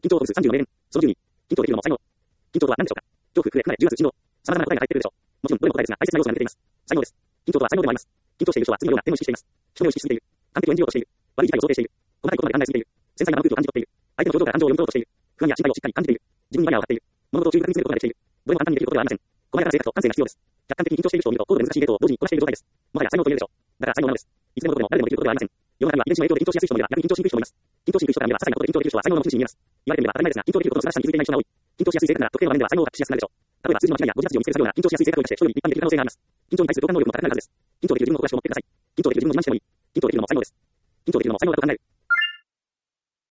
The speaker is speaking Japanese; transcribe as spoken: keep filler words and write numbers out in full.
緊張と数さんじゅうの名言。そのじゅうに。緊張できるのも才能。緊張とは何でしょうか。恐怖、不安、じゅうがつ、振動。様々な答えが入っているでしょう。もちろん、どれも答えですが、大切な要素が抜けています。才能です。緊張とは才能でもあります。緊張している人は次のような点を意識しています。人目を意識しすぎている。完璧を演じようとしている。悪い事態を想定している。細かいことまで考えすぎている。繊細な空気を感じ取っている。相手の表情から感情を読み取ろうとしている。不安や心配をしっかり感じている。自分にバリアを張っている。物事を中立に見せることができている。どれも簡単にできることではありません。細やかな生活と感性が必要です。客観的に緊張している人を見ると、高度で難しいゲートを同時にこなしている状態です。もはや才能と言えるでしょう。だから才能なのです。いつでもどこでも誰でもできることではありません。世の中には遺伝子の影響で緊張しやすい人もいれば、逆に緊張しにくい人もいます。緊張しにくい人から見れば、些細なことで緊張できる人は才能の持ち主に見えます。言われてみれば当たり前ですが、緊張できることの素晴らしさに気づいていない人が多い。緊張しやすい性格なら、特定の場面では才能を発揮しやすくなるでしょう。例えば、数字の間違いや誤字脱字を見つける作業な緊張しやすい性格を生かして人より一般的な可能性があります。緊張に対する共感能力も高くなるはずです。緊張できる自分の小出しを持ってください。緊張できる自分の自慢してもいい。緊張できるのも才能です。緊張できるのも才能だと考える。